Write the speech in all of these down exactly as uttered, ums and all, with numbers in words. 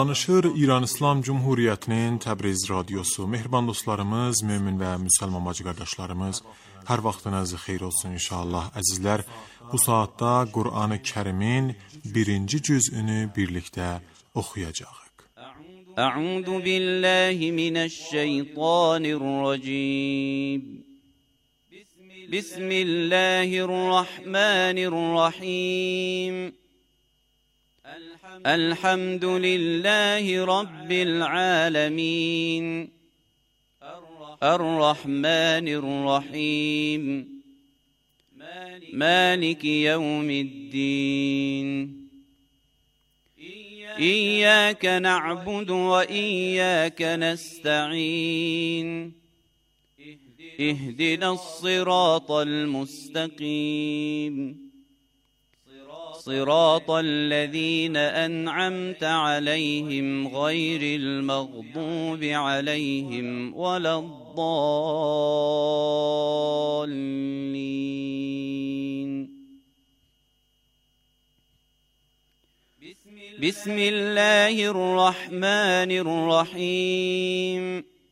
Danışır İran İslam Cumhuriyyətinin Təbriz radiosu. Mehriban dostlarımız, mümin və müsəlman bacı qardaşlarımız, hər vaxtınız xeyir olsun inşallah. Əzizlər, bu saatda Qur'an-ı Kərimin birinci cüzünü birlikdə oxuyacağıq. A'udhu billahi mineşşeytanirracim. Bismillahirrahmanirrahim. Elhamdülillahi Rabbil alemin. Errahmanirrahim. Maliki yevmiddin. İyyâke na'budu ve iyyâke nesta'in. İhdinas sıratal mustakim. صراط الذين أنعمت عليهم غير المغضوب عليهم ولا الضالين. بسم الله الرحمن الرحيم.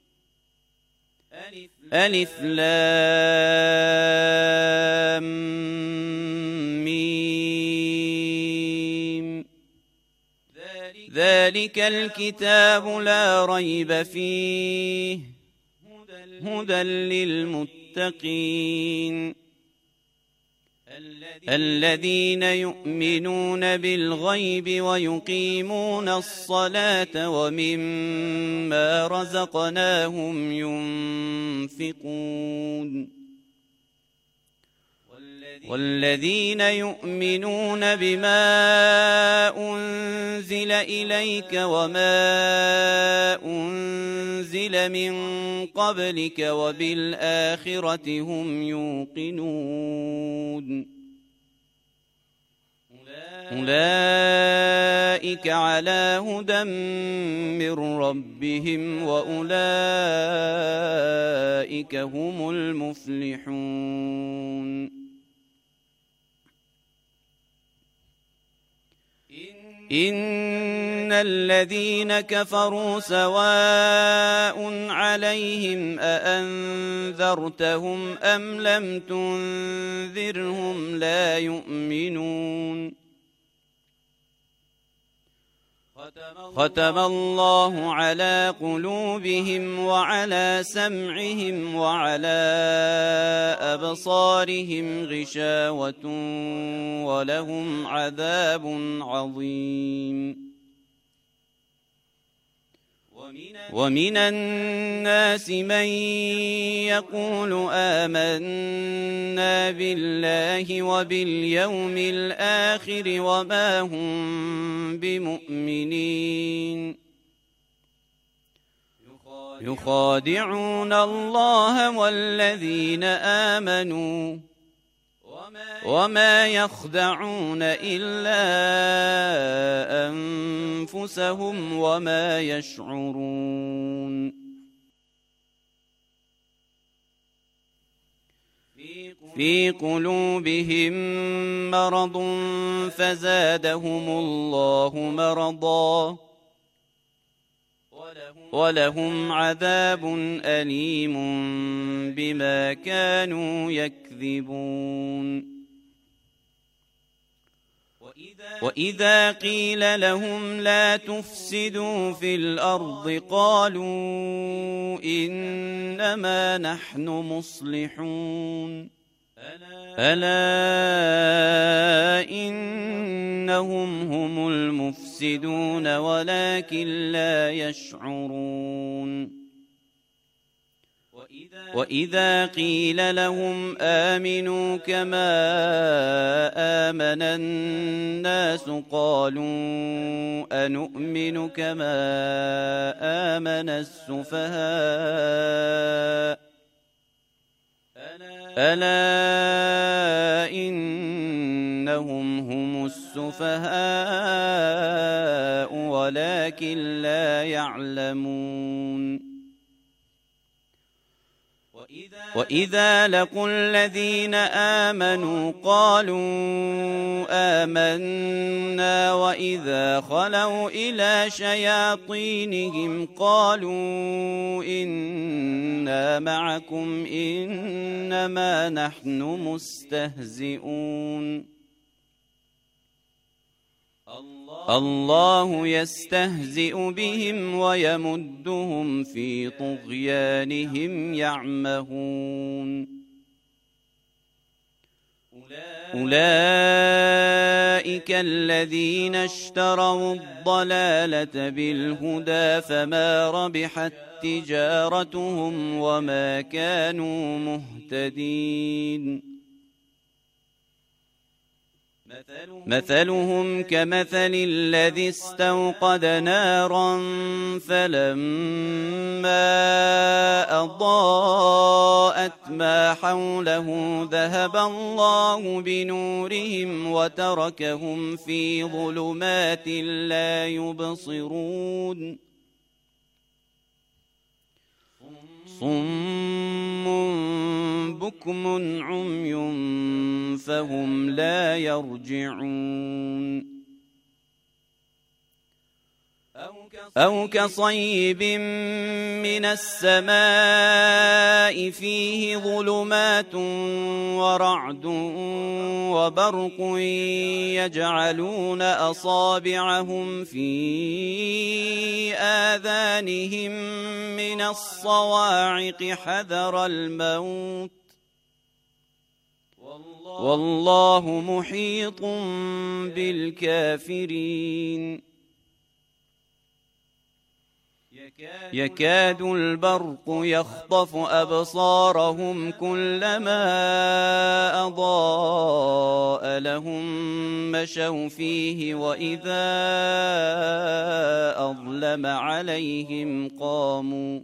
ألف لام ذلك الكتاب لا ريب فيه هدى للمتقين الذين يؤمنون بالغيب ويقيمون الصلاة ومما رزقناهم ينفقون والذين يؤمنون بما أنزل إليك وما أنزل من قبلك وبالآخرة هم يوقنون أولئك على هدى من ربهم وأولئك هم المفلحون. إن الذين كفروا سواء عليهم أأنذرتهم أم لم تنذرهم لا يؤمنون. ختم الله على قلوبهم وعلى سمعهم وعلى أبصارهم غشاوة ولهم عذاب عظيم. ومن الناس من يقول آمنا بالله وباليوم الآخر وما هم بمؤمنين يخادعون الله والذين آمنوا وما يخدعون إلا أنفسهم وما يشعرون. في قلوبهم مرض فزادهم الله مرضا ولهم عذاب أليم بما كانوا يكذبون. وإذا قيل لهم لا تفسدوا في الأرض قالوا إنما نحن مصلحون ألا إنهم هم المفسدون ولكن لا يشعرون. وإذا قيل لهم آمنوا كما آمن الناس قالوا أنؤمن كما آمن السفهاء ألا إنهم هم السفهاء ولكن لا يعلمون. وإذا لقوا الذين آمنوا قالوا آمنا وإذا خلوا إلى شياطينهم قالوا إنا معكم إنما نحن مستهزئون الله يستهزئ بهم ويمدهم في طغيانهم يعمهون أولئك الذين اشتروا الضلالة بالهدى فما ربحت تجارتهم وما كانوا مهتدين مثلهم كمثل الذي استوقد نارا فلما أضاءت ما حوله ذهب الله بنورهم وتركهم في ظلمات لا يبصرون صم بكم عمي فهم لا يرجعون أو كصيب من السماء فيه ظلمات ورعد وبرق يجعلون أصابعهم في آذانهم من الصواعق حذر الموت والله محيط بالكافرين يكاد البرق يخطف أبصارهم كلما أضاء لهم مشوا فيه وإذا أظلم عليهم قاموا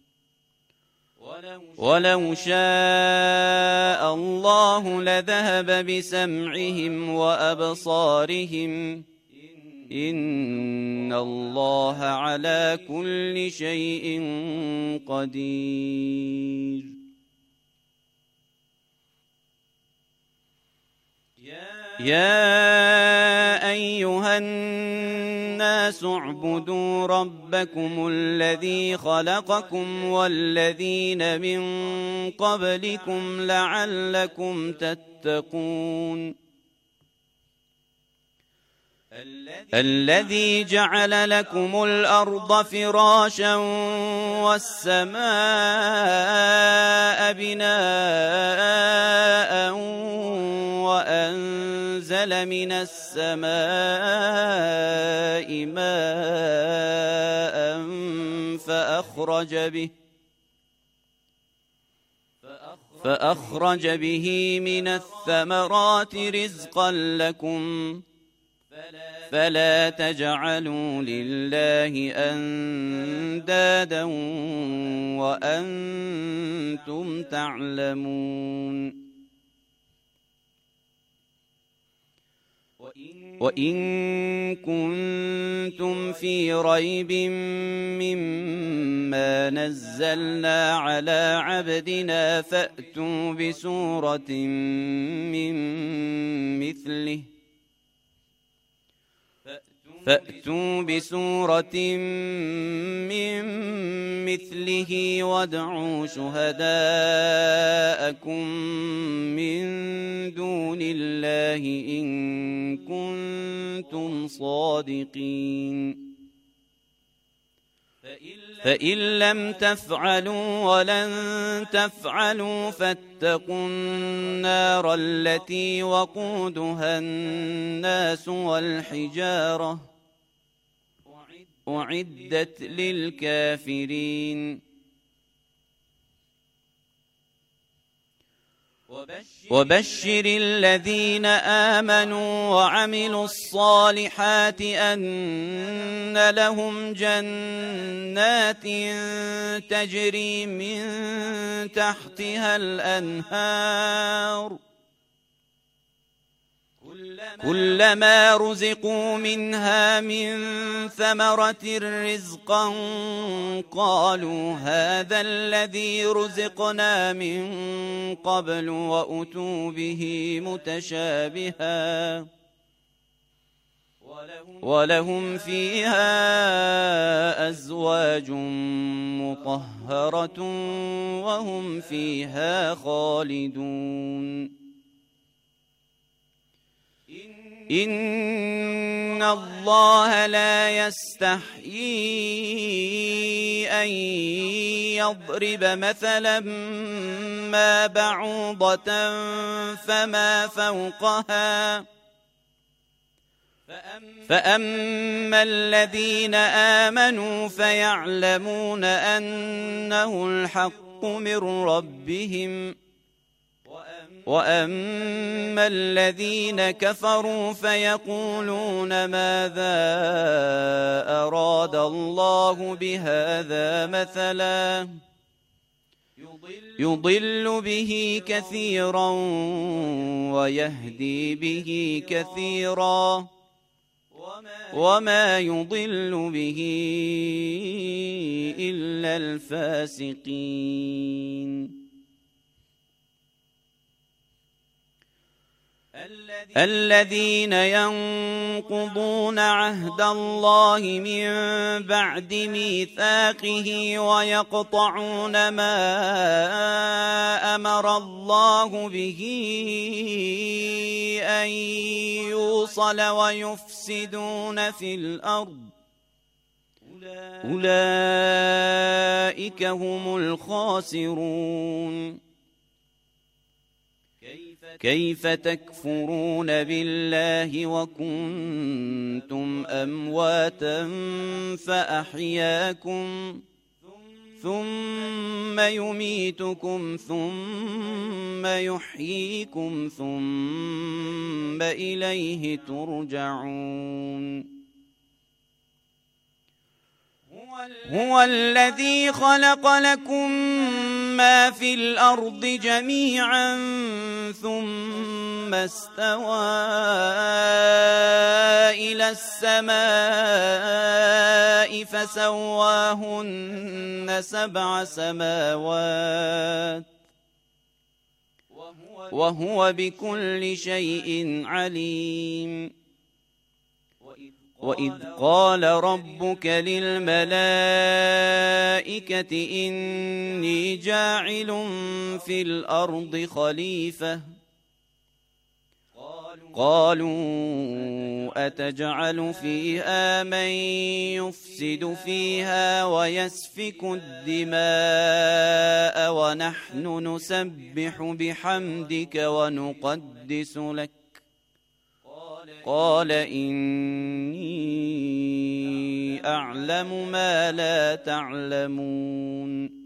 ولو شاء الله لذهب بسمعهم وأبصارهم إن الله على كل شيء قدير يا أيها الناس اعبدوا ربكم الذي خلقكم والذين من قبلكم لعلكم تتقون الذي جعل لكم الأرض فراشا والسماء بناء وأنزل من السماء ماء فأخرج به فأخرج به من الثمرات رزقا لكم فلا تجعلوا لله أندادا وأنتم تعلمون وإن كنتم في ريب مما نزلنا على عبدنا فأتوا بسورة من مثله فأتوا بسورة من مثله وادعوا شهداءكم من دون الله إن كنتم صادقين فإن لم تفعلوا ولن تفعلوا فاتقوا النار التي وقودها الناس والحجارة أعدت للكافرين وبشر الذين آمنوا وعملوا الصالحات أن لهم جنات تجري من تحتها الأنهار كلما رزقوا منها من ثمرة رزقا قالوا هذا الذي رزقنا من قبل وأتوا به متشابها ولهم فيها أزواج مطهرة وهم فيها خالدون إن الله لا يستحيي أن يضرب مثلا ما بعوضة فما فوقها فأما الذين آمنوا فيعلمون أنه الحق من ربهم وأما الذين كفروا فيقولون ماذا أراد الله بهذا مثلا يضل به كثيرا ويهدي به كثيرا وما يضل به إلا الفاسقين الذين ينقضون عهد الله من بعد ميثاقه ويقطعون ما أمر الله به أن يوصل ويفسدون في الأرض أولئك هم الخاسرون كيف تكفرون بالله وكنتم أمواتا فأحياكم ثم يميتكم ثم يحييكم ثم إليه ترجعون هو الذي خلق لكم ما في الأرض جميعا ثم استوى إلى السماء فسواهن سبع سماوات وهو بكل شيء عليم وإذ قال ربك للملائكة إني جاعل في الأرض خليفة قالوا أتجعل فيها من يفسد فيها ويسفك الدماء ونحن نسبح بحمدك ونقدس لك قال إني أعلم ما لا تعلمون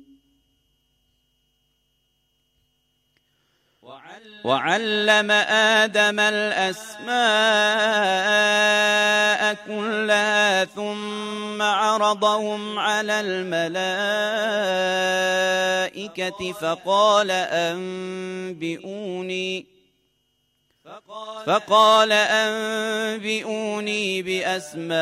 وعلم آدم الأسماء كلها ثم عرضهم على الملائكة فقال أنبئوني فقال أنبئوني بأسماء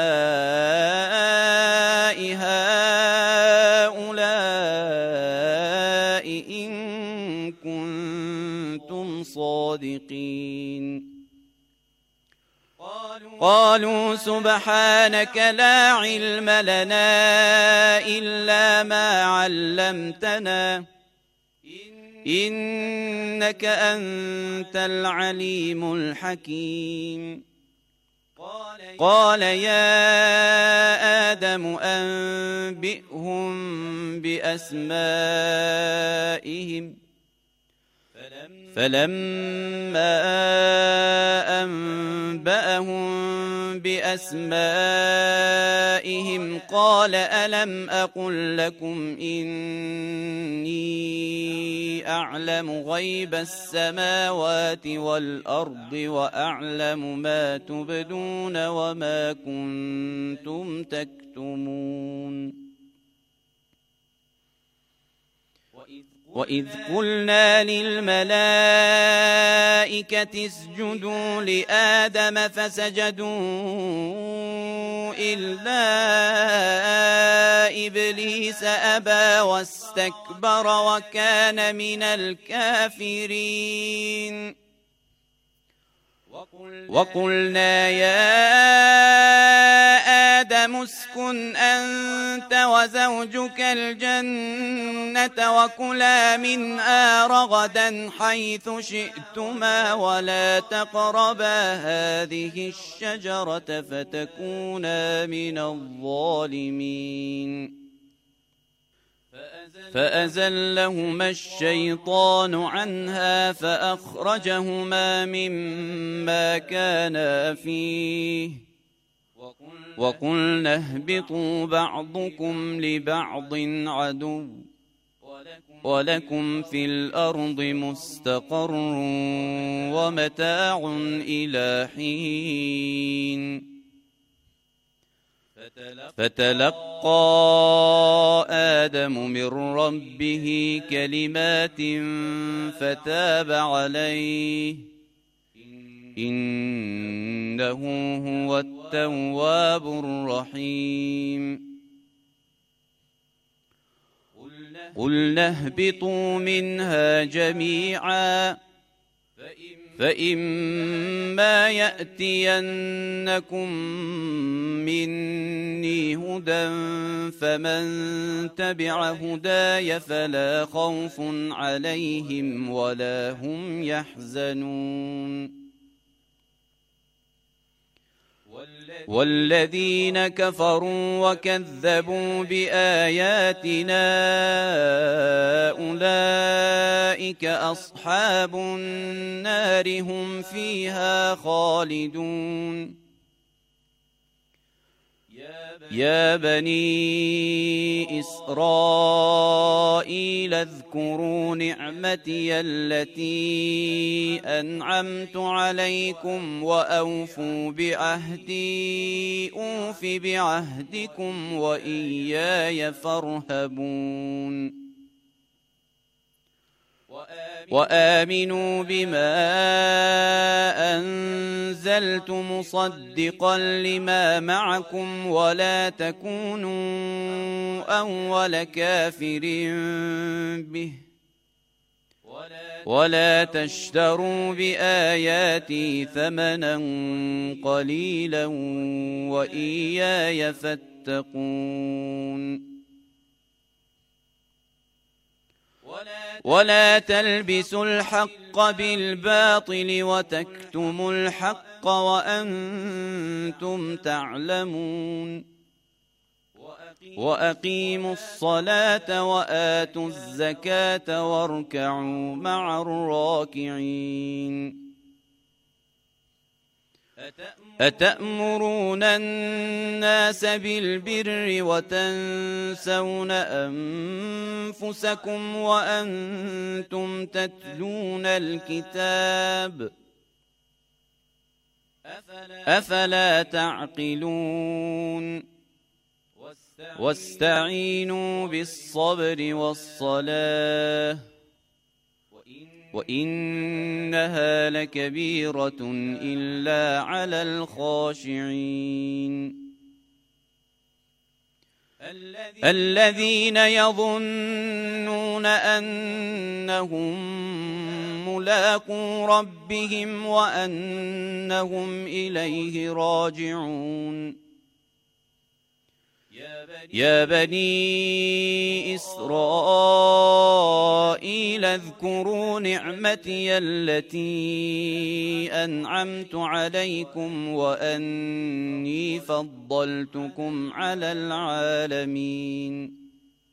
هؤلاء إن كنتم صادقين قالوا سبحانك لا علم لنا إلا ما علمتنا إنك أنت العليم الحكيم قال يا آدم أنبئهم بأسمائهم فلما أنبأهم بأسمائهم قال ألم أقل لكم إني أعلم غيب السماوات والأرض وأعلم ما تبدون وما كنتم تكتمون وإذ قلنا للملائكة اسجدوا لآدم فسجدوا إلا إبليس أبى واستكبر وكان من الكافرين وقلنا يا آدم اسكن أنت وزوجك الجنة وكلا منها رغدا حيث شئتما ولا تقربا هذه الشجرة فتكونا من الظالمين فأزلهما الشيطان عنها فأخرجهما مما كانا فيه وقلنا اهبطوا بعضكم لبعض عدو ولكم في الأرض مستقر ومتاع إلى حين فتلقى آدم من ربه كلمات فتاب عليه إنه هو التواب الرحيم قلنا اهبطوا منها جميعا فإما يأتينكم مني هدى فمن تبع هداي فلا خوف عليهم ولا هم يحزنون والذين كفروا وكذبوا بآياتنا أولئك أصحاب النار هم فيها خالدون يا بني إسرائيل اذكروا نعمتي التي أنعمت عليكم وأوفوا بعهدي أوف بعهدكم وإياي فارهبون وآمنوا بما أنزلت مصدقا لما معكم ولا تكونوا أول كافر به ولا تشتروا بآياتي ثمنا قليلا وإياي فاتقون ولا تلبسوا الحق بالباطل وتكتموا الحق وأنتم تعلمون وأقيموا الصلاة وآتوا الزكاة واركعوا مع الراكعين أتأمرون الناس بالبر وتنسون أنفسكم وأنتم تتلون الكتاب أفلا تعقلون واستعينوا بالصبر والصلاة وإنها لكبيرة إلا على الخاشعين الذين يظنون أنهم ملاقو ربهم وأنهم إليه راجعون يا بني إسرائيل اذكروا نعمتي التي أنعمت عليكم وأني فضلتكم على العالمين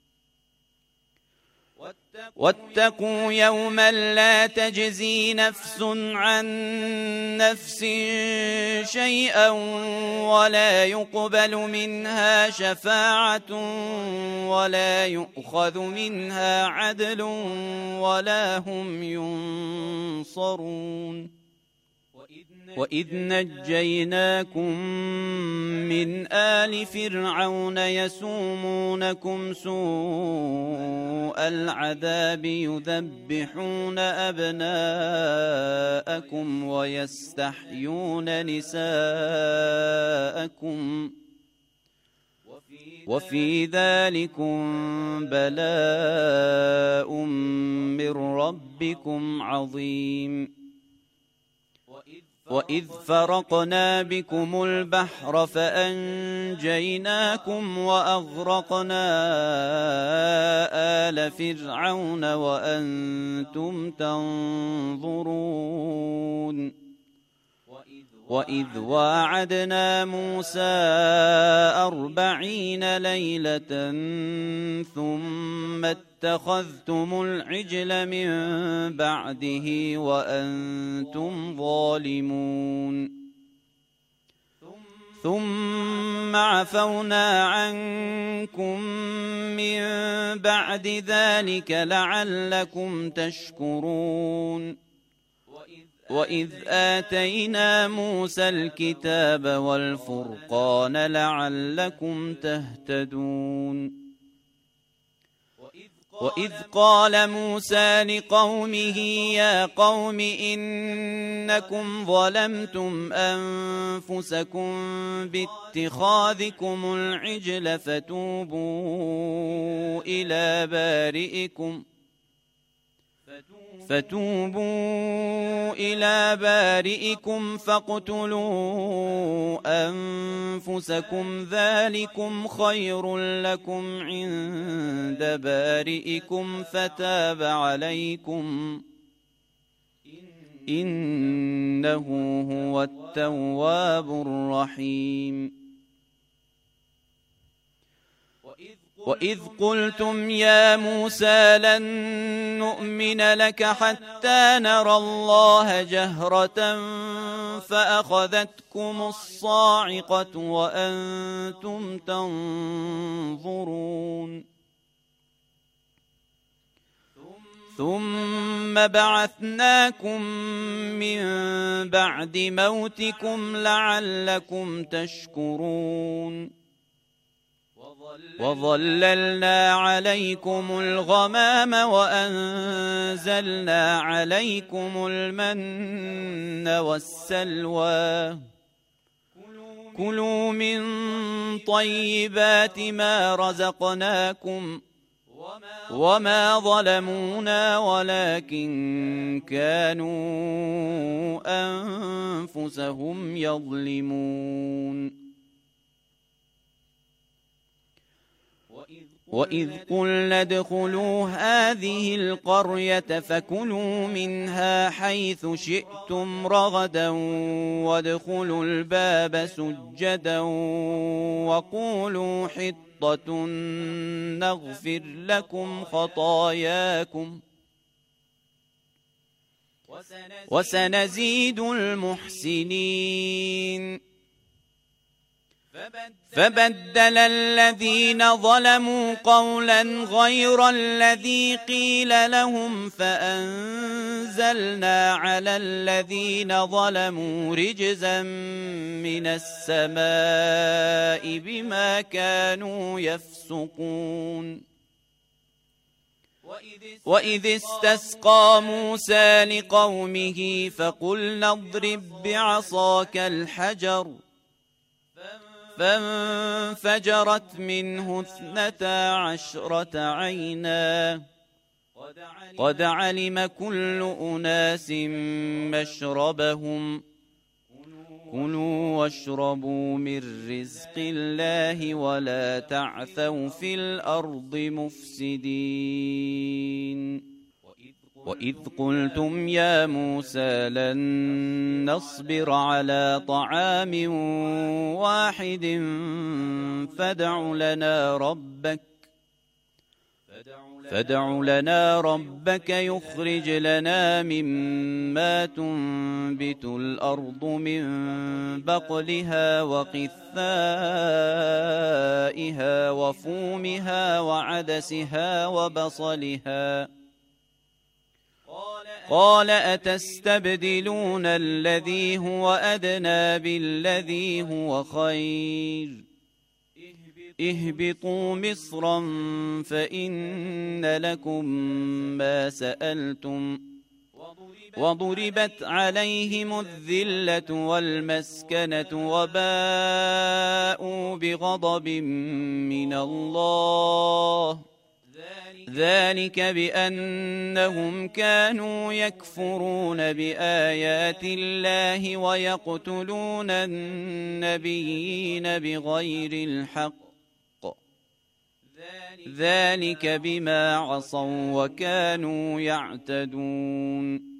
واتقوا يوما لا تجزي نفس عن نفس شيئا ولا يقبل منها شفاعة ولا يؤخذ منها عدل ولا هم ينصرون وإذ نجيناكم من آل فرعون يسومونكم سوء العذاب يذبحون أبناءكم ويستحيون نساءكم وفي ذلكم بلاء من ربكم عظيم. وإذ فرقنا بكم البحر فأنجيناكم وأغرقنا آل فرعون وأنتم تنظرون. وإذ واعدنا موسى أربعين ليلة ثم اتخذتم العجل من بعده وأنتم ظالمون. ثم عفونا عنكم من بعد ذلك لعلكم تشكرون. وإذ آتينا موسى الكتاب والفرقان لعلكم تهتدون. وإذ قال موسى لقومه يا قوم إنكم ظلمتم أنفسكم باتخاذكم العجل فتوبوا إلى بارئكم فتوبوا إلى بارئكم فاقتلوا أنفسكم ذلكم خير لكم عند بارئكم فتاب عليكم إنه هو التواب الرحيم. وإذ قلتم يا موسى لن نؤمن لك حتى نرى الله جهرة فأخذتكم الصاعقة وأنتم تنظرون. ثم بعثناكم من بعد موتكم لعلكم تشكرون. وظللنا عليكم الغمام وأنزلنا عليكم المن والسلوى كلوا من طيبات ما رزقناكم وما ظلمونا ولكن كانوا أنفسهم يظلمون. وإذ قلنا ادخلوا هذه القرية فكلوا منها حيث شئتم رغدا وادخلوا الباب سجدا وقولوا حطة نغفر لكم خطاياكم وسنزيد المحسنين. فبدل الذين ظلموا قولا غير الذي قيل لهم فأنزلنا على الذين ظلموا رجزا من السماء بما كانوا يفسقون. وإذ استسقى موسى لقومه فقلنا اضرب بعصاك الحجر فانفجرت منه اثنتا عشرة عينا قد علم كل أناس مشربهم كلوا واشربوا من رزق الله ولا تعثوا في الأرض مفسدين. وإذ قلتم يا موسى لن نصبر على طعام واحد فادع لنا ربك فادع لنا ربك يخرج لنا مما تنبت الأرض من بقلها وقثائها وفومها وعدسها وبصلها قال أتستبدلون الذي هو أدنى بالذي هو خير اهبطوا مصرا فإن لكم ما سألتم وضربت عليهم الذلة والمسكنة وباءوا بغضب من الله ذلك بأنهم كانوا يكفرون بآيات الله ويقتلون النبيين بغير الحق ذلك بما عصوا وكانوا يعتدون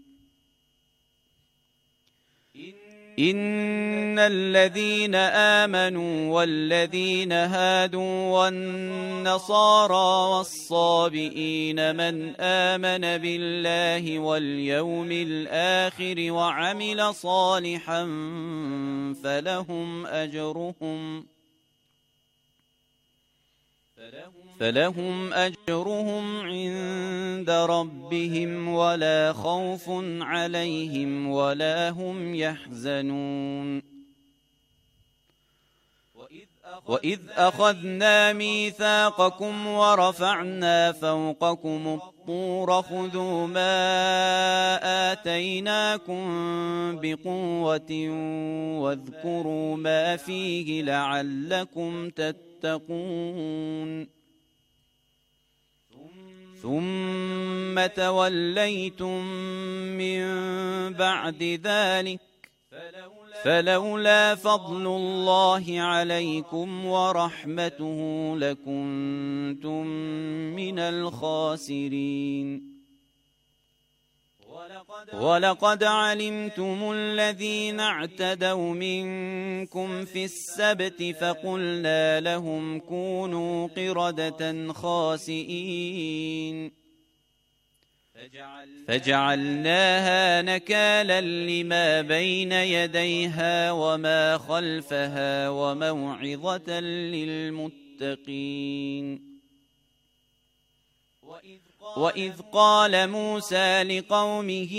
إن الذين آمنوا والذين هادوا والنصارى والصابئين من آمن بالله واليوم الآخر وعمل صالحا فلهم أجرهم فلهم أجرهم عند ربهم ولا خوف عليهم ولا هم يحزنون وإذ أخذنا ميثاقكم ورفعنا فوقكم الطور خذوا ما آتيناكم بقوة واذكروا ما فيه لعلكم تتقون ثم توليتم من بعد ذلك فلولا فضل الله عليكم ورحمته لكنتم من الخاسرين ولقد علمتم الذين اعتدوا منكم في السبت فقلنا لهم كونوا قردة خاسئين فجعلناها نكالا لما بين يديها وما خلفها وموعظة للمتقين وإذ قال موسى لقومه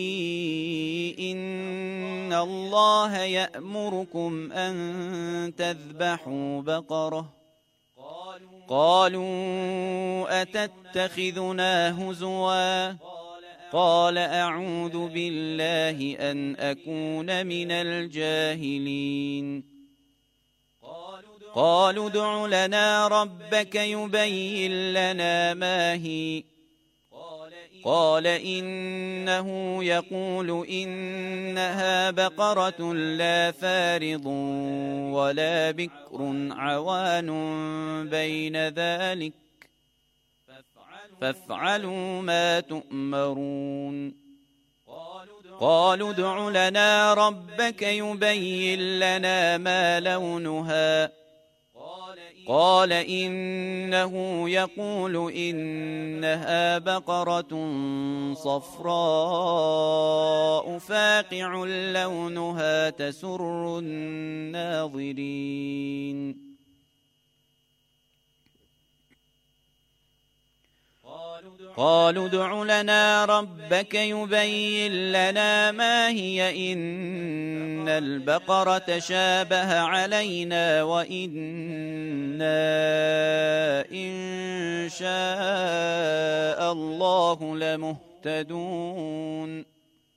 إن الله يأمركم أن تذبحوا بقرة قالوا أتتخذنا هزوا قال أعوذ بالله أن أكون من الجاهلين قالوا ادع لنا ربك يبين لنا ما هي قال إنه يقول إنها بقرة لا فارض ولا بكر عوان بين ذلك فافعلوا ما تؤمرون قالوا ادع لنا ربك يبين لنا ما لونها قال إنه يقول إنها بقرة صفراء فاقع لونها تسر الناظرين قالوا ادع لنا ربك يبين لنا ما هي إن البقرة شابه علينا وإنا إن شاء الله لمهتدون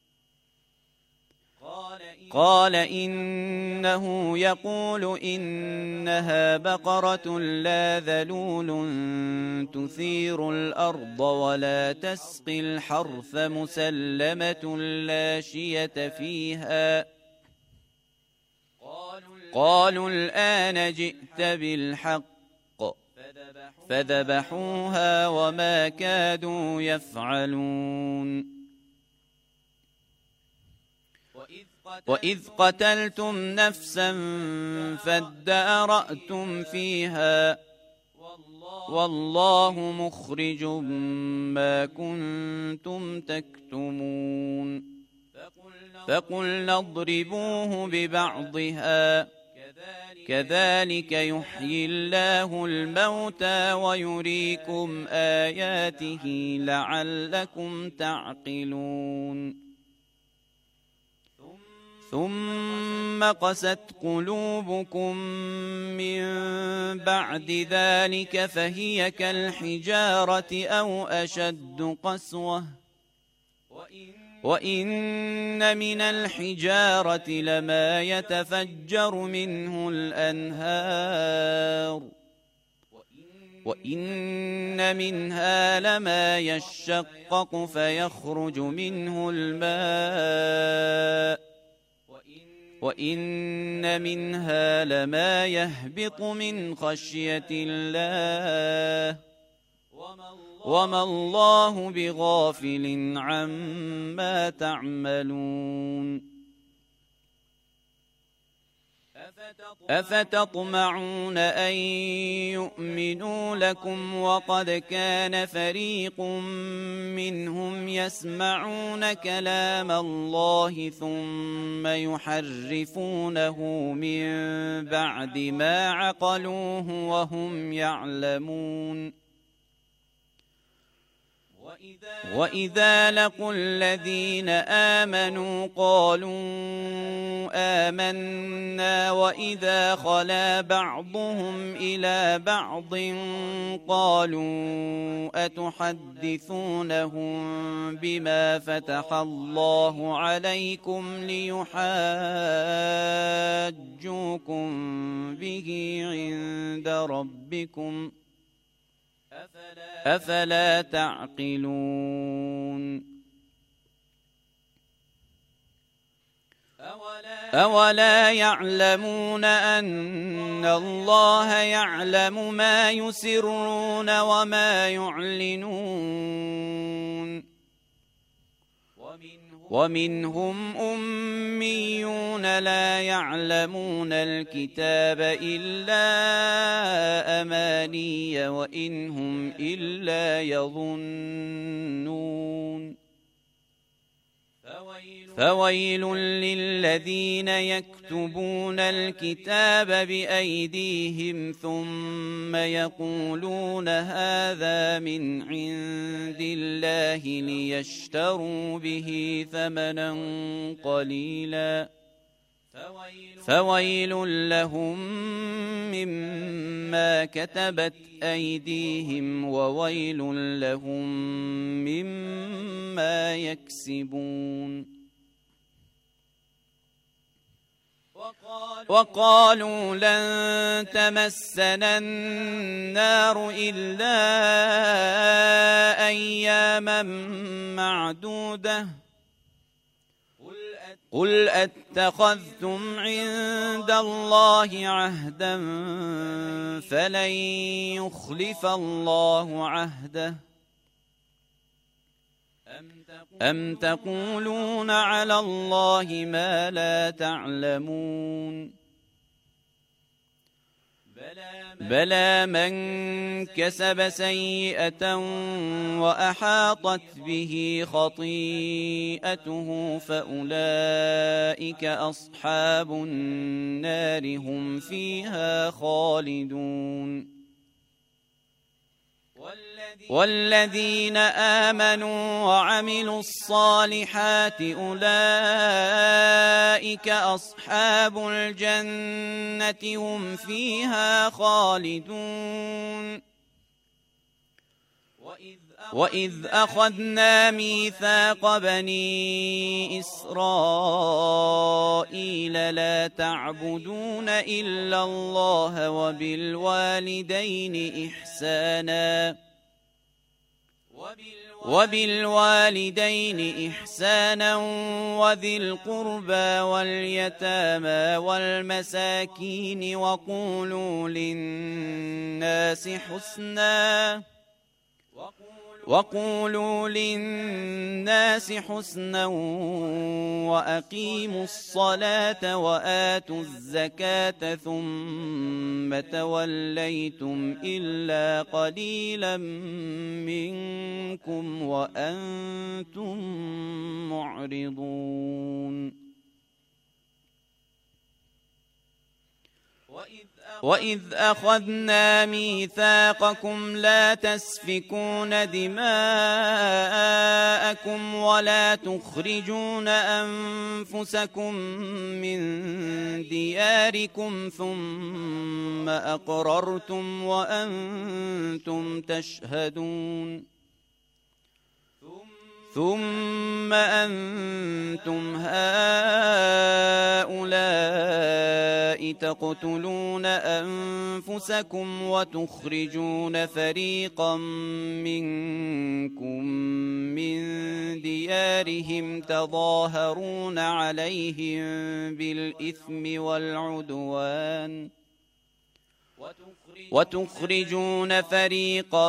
قال إنه يقول إنها بقرة لا ذلول تثير الأرض ولا تسقي الحرث مسلمة لا شية فيها قالوا الآن جئت بالحق فذبحوها وما كادوا يفعلون وإذ قتلتم نفسا فادارأتم فيها والله مخرج ما كنتم تكتمون فقلنا اضربوه ببعضها كذلك يحيي الله الموتى ويريكم آياته لعلكم تعقلون ثم قست قلوبكم من بعد ذلك فهي كالحجارة أو أشد قسوة وإن من الحجارة لما يتفجر منه الأنهار وإن منها لما يشقق فيخرج منه الماء وإن منها لما يهبط من خشية الله وما الله بغافل عما تعملون أفتطمعون أن يؤمنوا لكم وقد كان فريق منهم يسمعون كلام الله ثم يحرفونه من بعد ما عقلوه وهم يعلمون وإذا لقوا الذين آمنوا قالوا آمنا وإذا خلا بعضهم إلى بعض قالوا أتحدثونهم بما فتح الله عليكم ليحاجوكم به عند ربكم أفلا تعقلون أولا يعلمون أن الله يعلم ما يسرون وما يعلنون ومنهم أميون لا يعلمون الكتاب إلا أماني وإن هم إلا يظنون فويل للذين يكتبون الكتاب بأيديهم ثم يقولون هذا من عند الله ليشتروا به ثمنا قليلا فويل لهم مما كتبت أيديهم وويل لهم مما يكسبون وقالوا لن تمسنا النار إلا أياما معدودة قل أتخذتم عند الله عهدا فلن يخلف الله عهده أم تقولون على الله ما لا تعلمون بلى من كسب سيئة وأحاطت به خطيئته فأولئك أصحاب النار هم فيها خالدون والذين آمنوا وعملوا الصالحات أولئك أصحاب الجنة هم فيها خالدون وإذ أخذنا ميثاق بني إسرائيل لا تعبدون إلا الله وبالوالدين إحسانا وبالوالدين إحسانا وذي القربى واليتامى والمساكين وقولوا للناس حسنا وقولوا للناس حسنا وأقيموا الصلاة وآتوا الزكاة ثم توليتم إلا قليلا منكم وأنتم معرضون وإذ أخذنا ميثاقكم لا تسفكون دماءكم ولا تخرجون أنفسكم من دياركم ثم أقررتم وأنتم تشهدون ثم أنتم هؤلاء تقتلون أنفسكم وتخرجون فريقا منكم من ديارهم تظاهرون عليهم بالإثم والعدوان وتخرجون فريقا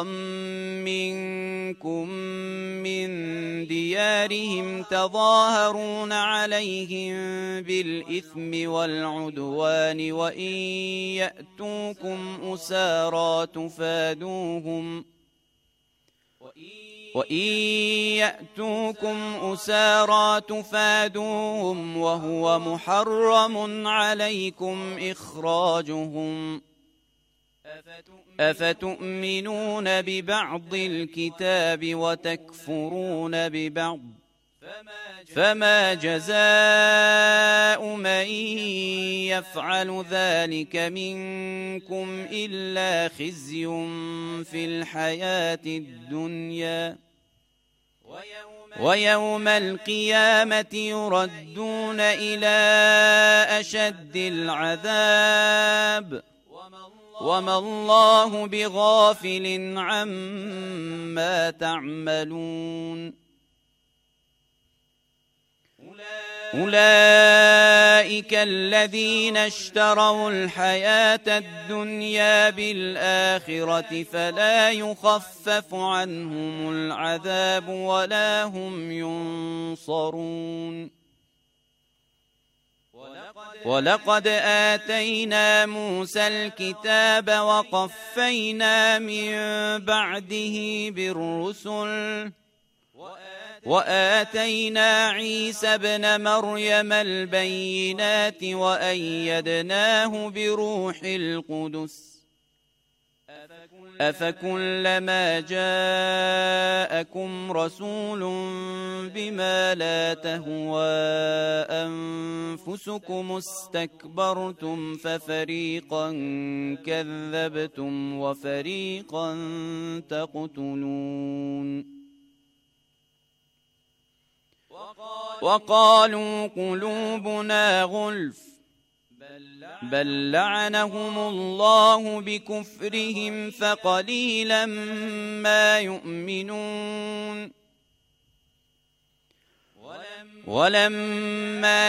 منكم من ديارهم تظاهرون عليهم بالإثم والعدوان وإن يأتوكم أسارى تفادوهم وإن يأتوكم أسارى تفادوهم وهو محرم عليكم إخراجهم أفتؤمنون ببعض الكتاب وتكفرون ببعض فما جزاء من يفعل ذلك منكم إلا خزي في الحياة الدنيا ويوم القيامة يردون إلى أشد العذاب وما الله بغافل عما تعملون أولئك الذين اشتروا الحياة الدنيا بالآخرة فلا يخفف عنهم العذاب ولا هم ينصرون ولقد آتينا موسى الكتاب وقفينا من بعده بالرسل وآتينا عيسى ابن مريم البينات وأيدناه بروح القدس أفكلما جاءكم رسول بما لا تهوى أنفسكم استكبرتم ففريقا كذبتم وفريقا تقتلون وقالوا قلوبنا غلف بل لعنهم الله بكفرهم فقليلا ما يؤمنون ولما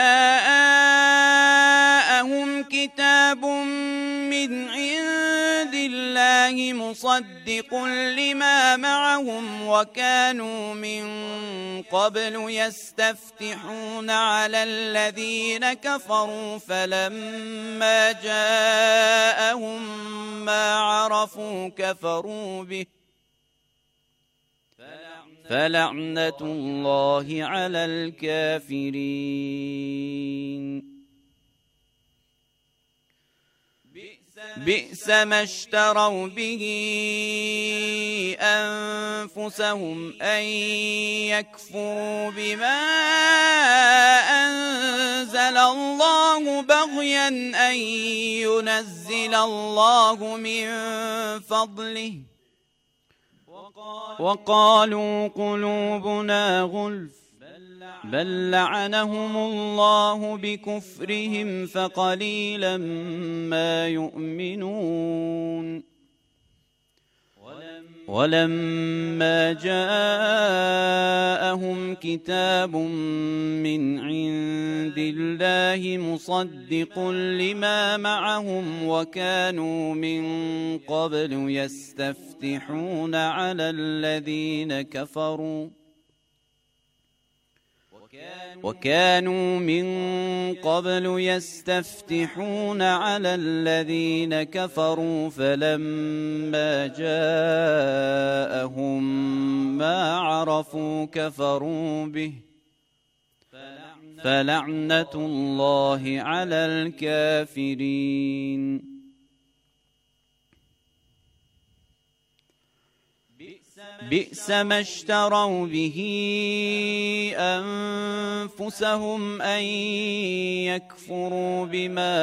جاءهم كتاب من عند الله مصدق لما معهم وكانوا من قبل يستفتحون على الذين كفروا فلما جاءهم ما عرفوا كفروا به فلعنة الله على الكافرين بئس ما اشتروا به أنفسهم أن يكفروا بما أنزل الله بغيا أن ينزل الله من فضله وقالوا قلوبنا غلف بل لعنهم الله بكفرهم فقليلا ما يؤمنون ولما جاءهم كتاب من عند الله مصدق لما معهم وكانوا من قبل يستفتحون على الذين كفروا وكانوا من قبل يستفتحون على الذين كفروا فلما جاءهم ما عرفوا كفروا به فلعنة الله على الكافرين. بئس ما اشتروا به أنفسهم أن يكفروا بما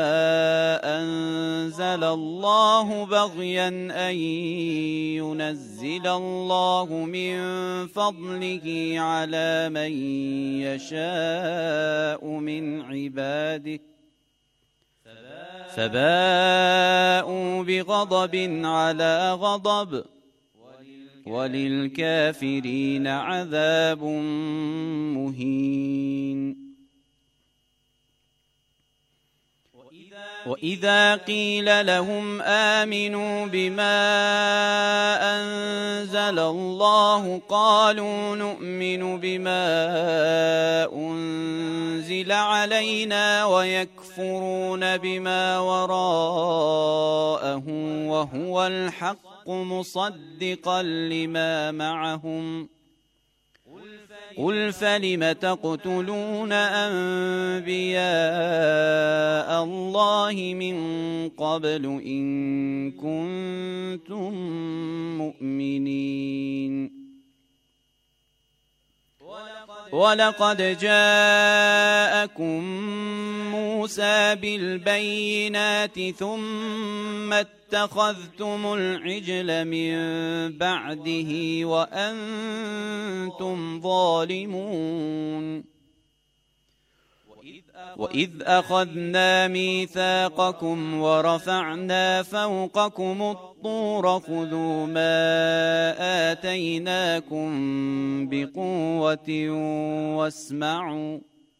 أنزل الله بغيا أن ينزل الله من فضله على من يشاء من عباده فباءوا بغضب على غضب وللكافرين عذاب مهين. وإذا قيل لهم آمنوا بما أنزل الله قالوا نؤمن بما أنزل علينا ويكفرون بما وراءه وهو الحق مصدقا لما معهم قل فلم تقتلون أنبياء الله من قبل إن كنتم مؤمنين. ولقد جاءكم موسى بالبينات ثم اتخذتم العجل من بعده وأنتم ظالمون. وإذ أخذنا ميثاقكم ورفعنا فوقكم الطور خذوا ما آتيناكم بقوة واسمعوا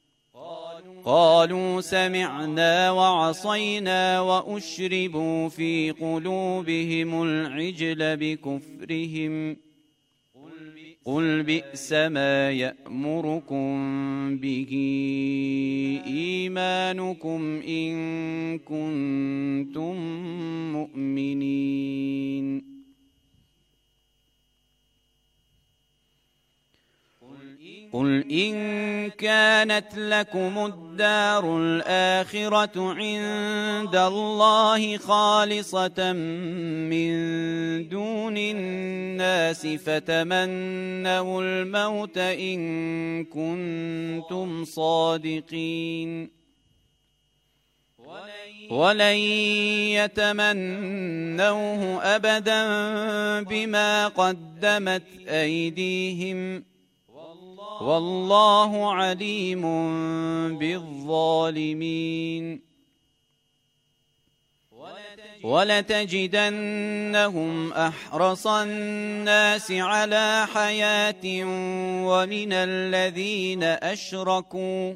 قالوا سمعنا وعصينا وأشربوا في قلوبهم العجل بكفرهم قل بئس ما يأمركم به إيمانكم إن كنتم مؤمنين. قل إن كانت لكم الدار الآخرة عند الله خالصة من دون الناس فتمنوا الموت إن كنتم صادقين ولن يتمنوه أبدا بما قدمت أيديهم والله عليم بالظالمين. ولتجدنهم أحرص الناس على حياة ومن الذين أشركوا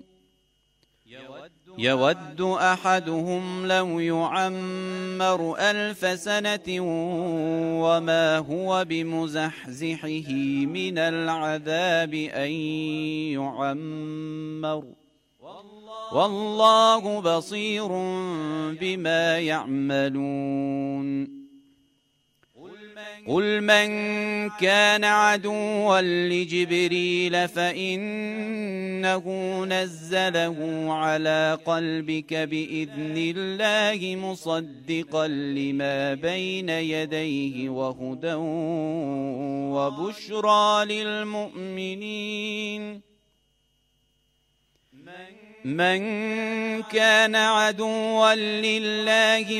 يود أحدهم لو يعمر ألف سنة وما هو بمزحزحه من العذاب أن يعمر والله بصير بما يعملون. قل من كان عدوا لجبريل فإنه نزله على قلبك بإذن الله مصدقا لما بين يديه وهدى وبشرى للمؤمنين. من كان عدوا لله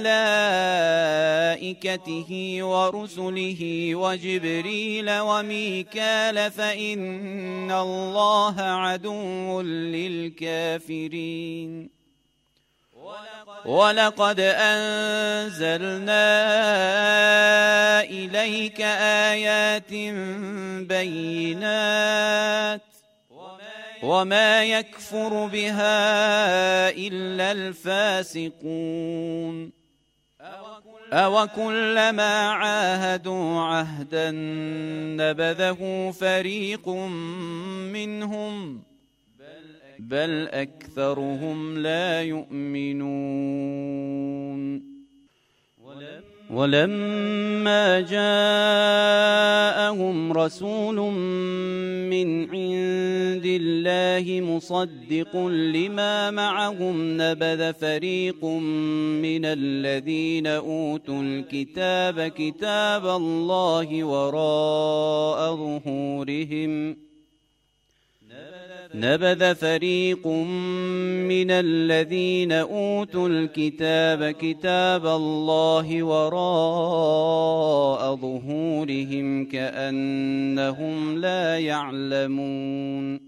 وملائكته ورسله وجبريل وميكال فإن الله عدو للكافرين. ولقد أنزلنا إليك آيات بينات وما يكفر بها إلا الفاسقون. أوكلما عاهدوا عهدا نبذه فريق منهم بل أكثرهم لا يؤمنون. ولما جاء جاءهم رسول من عند الله مصدق لما معهم نبذ فريق من الذين أوتوا الكتاب كتاب الله وراء ظهورهم نبذ فريق من الذين أوتوا الكتاب كتاب الله وراء ظهورهم كأنهم لا يعلمون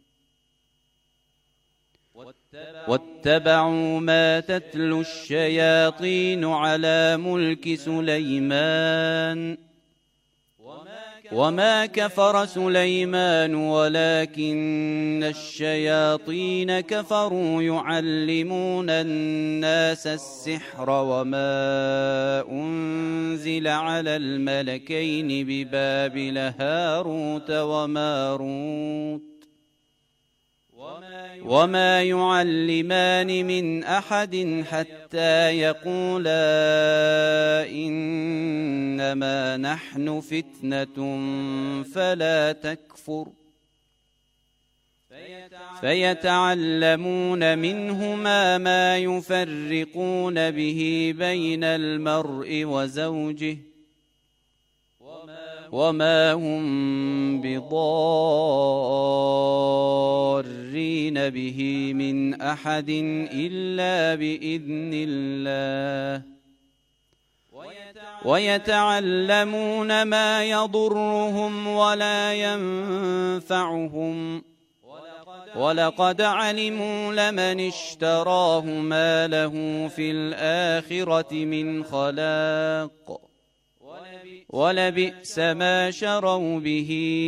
واتبعوا ما تتلو الشياطين على ملك سليمان وما كفر سليمان ولكن الشياطين كفروا يعلمون الناس السحر وما أنزل على الملكين ببابل هاروت وماروت وما يعلمان من أحد حتى يقولا إنما نحن فتنة فلا تكفر فيتعلمون منهما ما يفرقون به بين المرء وزوجه وما هم بضارين به من أحد إلا بإذن الله ويتعلمون ما يضرهم ولا ينفعهم ولقد علموا لمن اشتراه ما له في الآخرة من خلاق ولبئس ما شروا به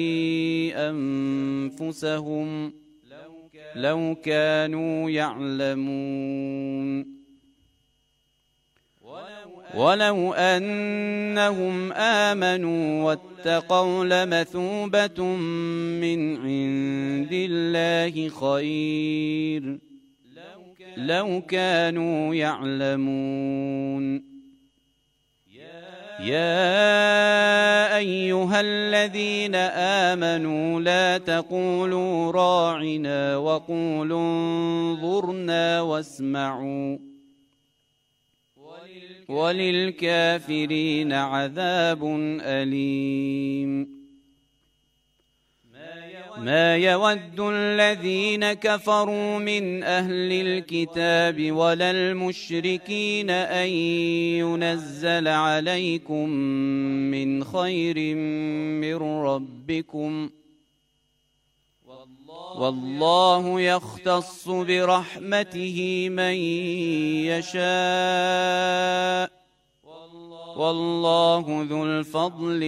أنفسهم لو كانوا يعلمون ولو أنهم آمنوا واتقوا لمثوبة من عند الله خير لو كانوا يعلمون يا أيها الذين آمنوا لا تقولوا راعنا وقولوا انظرنا واسمعوا وللكافرين عذاب أليم ما يود الذين كفروا من أهل الكتاب ولا المشركين أن ينزل عليكم من خير من ربكم والله يختص برحمته من يشاء والله ذو الفضل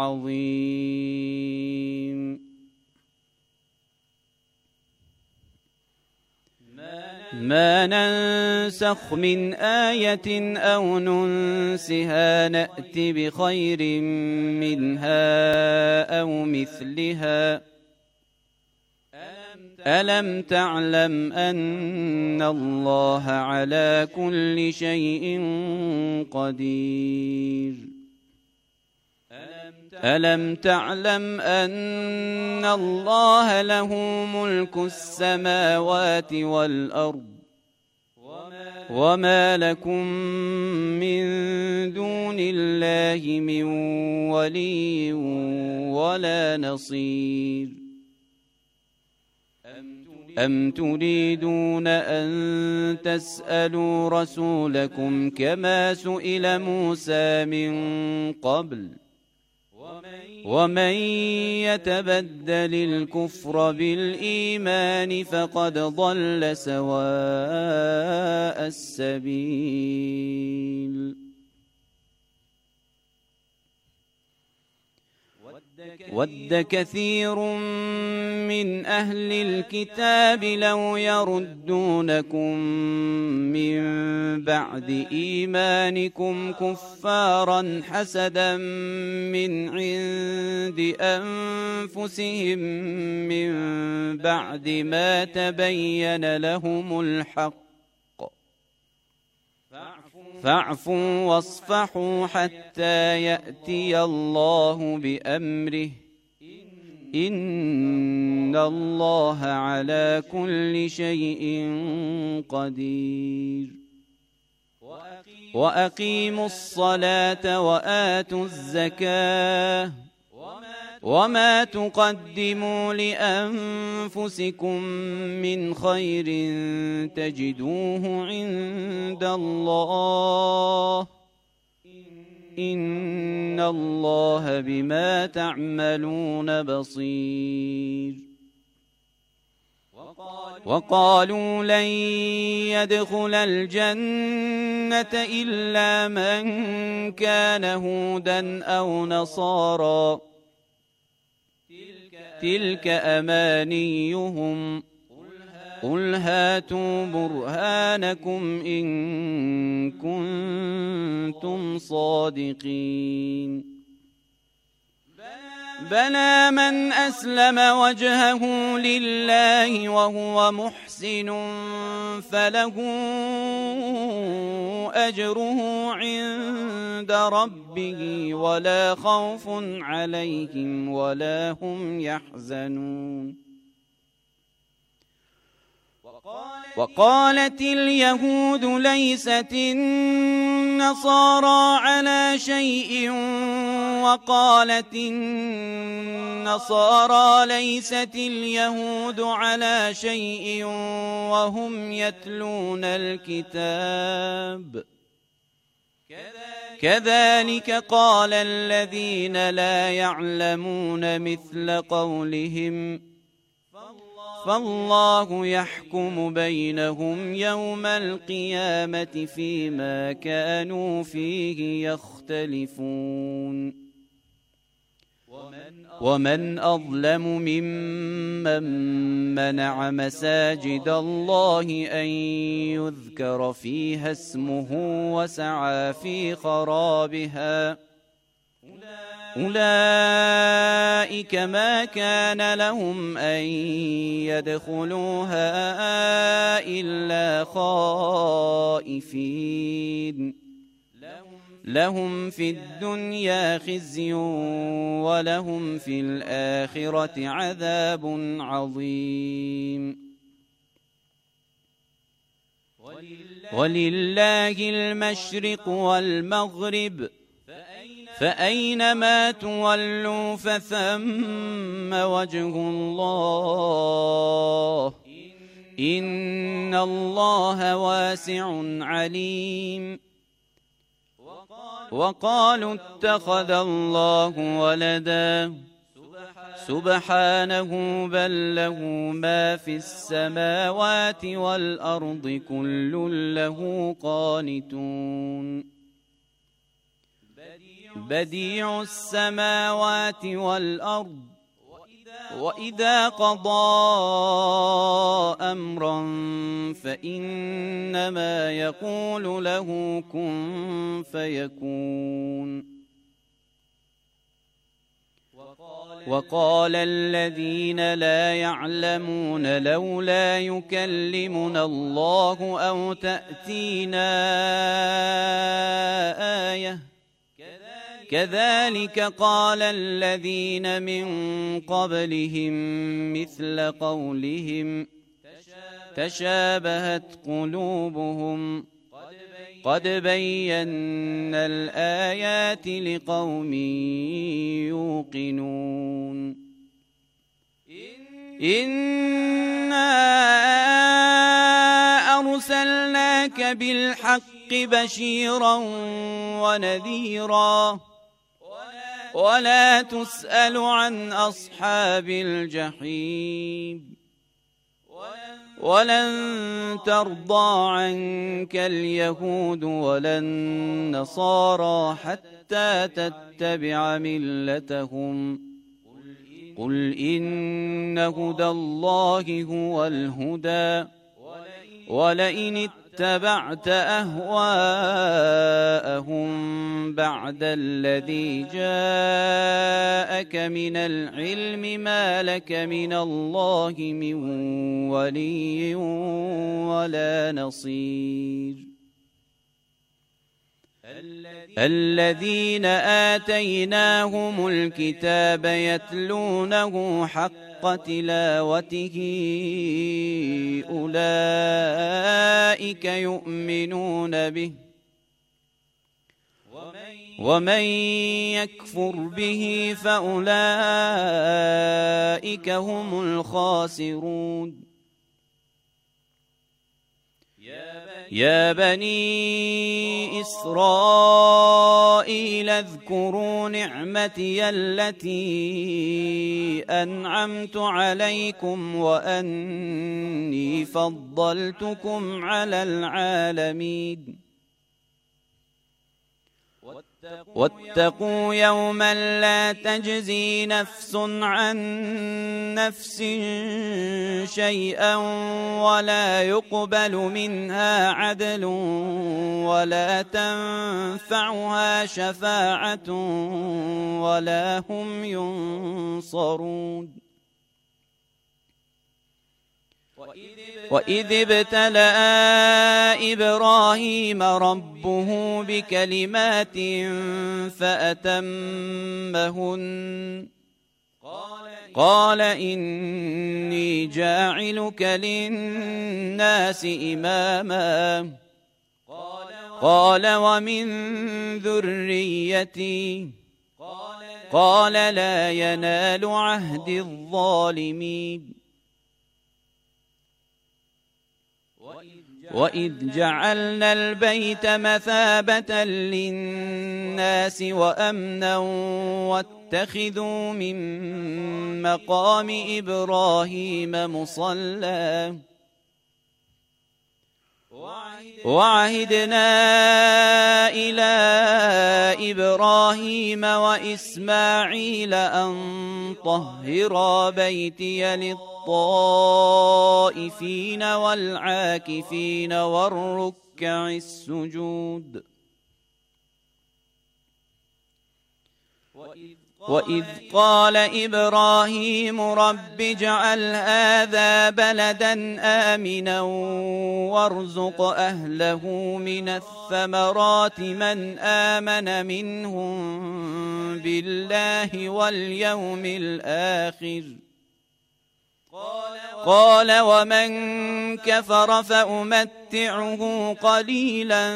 العظيم ما ننسخ من آية أو ننسها نأت بخير منها أو مثلها ألم تعلم أن الله على كل شيء قدير ألم تعلم أن الله له ملك السماوات والأرض وما لكم من دون الله من ولي ولا نصير أم تريدون أن تسألوا رسولكم كما سئل موسى من قبل ومن يتبدل الكفر بالإيمان فقد ضل سواء السبيل ود كثير من أهل الكتاب لو يردونكم من بعد إيمانكم كفارا حسدا من عند أنفسهم من بعد ما تبين لهم الحق فاعفوا واصفحوا حتى يأتي الله بأمره إن الله على كل شيء قدير وأقيموا الصلاة وآتوا الزكاة وما تقدموا لأنفسكم من خير تجدوه عند الله إن الله بما تعملون بصير وقالوا لن يدخل الجنة إلا من كان هودا أو نصارى تلك أمانيهم قل هاتوا برهانكم إن كنتم صادقين بلى من أسلم وجهه لله وهو محسن فله أجره عند ربه ولا خوف عليهم ولا هم يحزنون وقالت اليهود ليست النصارى على شيء وقالت النصارى ليست اليهود على شيء وهم يتلون الكتاب كذلك قال الذين لا يعلمون مثل قولهم فالله يحكم بينهم يوم القيامة فيما كانوا فيه يختلفون ومن أظلم ممن منع مساجد الله أن يذكر فيها اسمه وسعى في خرابها أولئك ما كان لهم أن يدخلوها إلا خائفين لهم في الدنيا خزي ولهم في الآخرة عذاب عظيم ولله المشرق والمغرب فأينما تولوا فثم وجه الله إن الله واسع عليم وقالوا اتخذ الله ولدا سبحانه بل له ما في السماوات والأرض كل له قانتون بديع السماوات والأرض وإذا قضى أمرا فإنما يقول له كن فيكون وقال الذين لا يعلمون لولا يكلمنا الله أو تأتينا آية كذلك قال الذين من قبلهم مثل قولهم تشابهت قلوبهم قد بينا الآيات لقوم يوقنون إنا أرسلناك بالحق بشيرا ونذيرا ولا تسأل عن أصحاب الجحيم ولن ترضى عنك اليهود ولا النصارى حتى تتبع ملتهم قل إن هدى الله هو الهدى ولئن اتبعت أهواءهم بعد الذي جاءك من العلم ما لك من الله من ولي ولا نصير الذين آتيناهم الكتاب يتلونه حق تلاوته أولئك يؤمنون به ومن يكفر به فأولئك هم الخاسرون. يا بني إسرائيل اذكروا نعمتي التي أنعمت عليكم وأني فضلتكم على العالمين. واتقوا يوما لا تجزي نفس عن نفس شيئا ولا يقبل منها عدل ولا تنفعها شفاعة ولا هم ينصرون. وإذ ابتلى إبراهيم ربه بكلمات فأتمهن قال إني جاعلك للناس إماما قال ومن ذريتي قال لا ينال عهد الظالمين. وإذ جعلنا البيت مثابة للناس وأمنا واتخذوا من مقام إبراهيم مصلى وعهدنا إلى إبراهيم وإسماعيل أن طهرا بيتي للطائفين والعاكفين والركع السجود. وإذ قال إبراهيم رب اجعل هذا بلدا آمنا وارزق أهله من الثمرات من آمن منهم بالله واليوم الآخر قال ومن كفر فأمتعه قليلا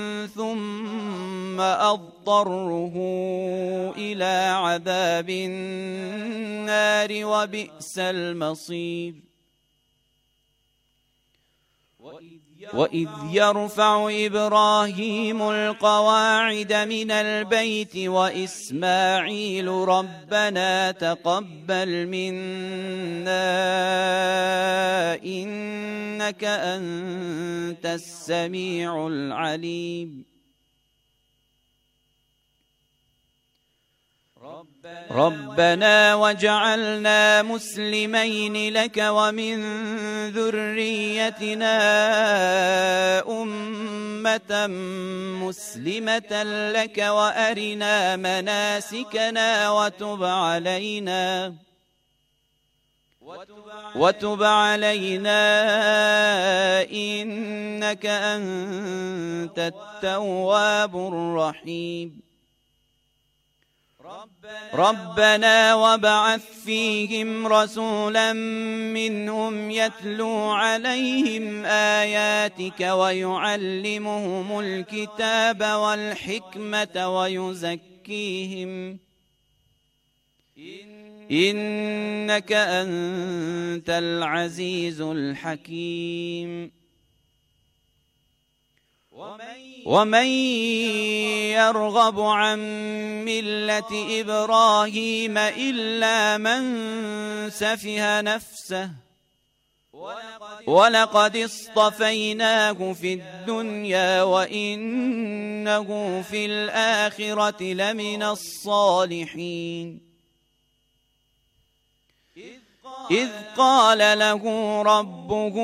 ثم أضطره إلى عذاب النار وبئس المصير. وإذ يرفع إبراهيم القواعد من البيت وإسماعيل ربنا تقبل منا إنك أنت السميع العليم. ربنا وجعلنا مسلمين لك ومن ذريتنا أمة مسلمة لك وأرنا مناسكنا وتب علينا وتب علينا إنك أنت التواب الرحيم. ربنا وابعث فيهم رسولا منهم يتلو عليهم آياتك ويعلمهم الكتاب والحكمة ويزكيهم إنك أنت العزيز الحكيم. ومن يرغب عن ملة إبراهيم إلا من سفه نفسه ولقد اصطفيناه في الدنيا وإنه في الآخرة لمن الصالحين. إذ قال له ربه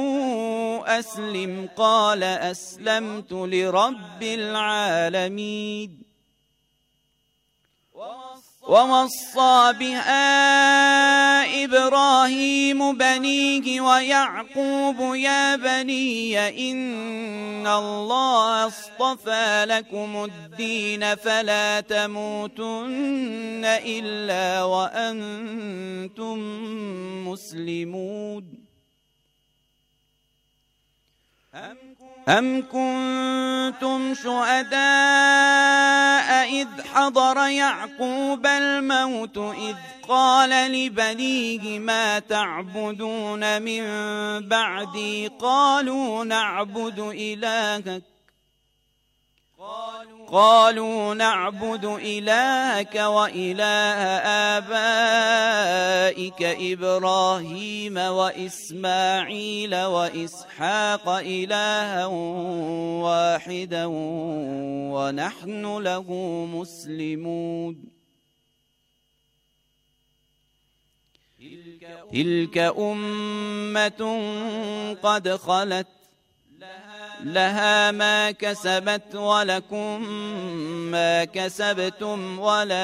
أسلم قال أسلمت لرب العالمين. ووصى بها إبراهيم بنيه ويعقوب يا بني إن الله اصطفى لكم الدين فلا تموتن إلا وأنتم مسلمون. أم كنتم شهداء إذ حضر يعقوب الموت إذ قال لبنيه ما تعبدون من بعدي قالوا نعبد إلهك قالوا نعبد إلهك وإله آبائك إبراهيم وإسماعيل وإسحاق إلها واحدا ونحن له مسلمون. تلك أمة قد خلت لها ما كسبت ولكم ما كسبتم ولا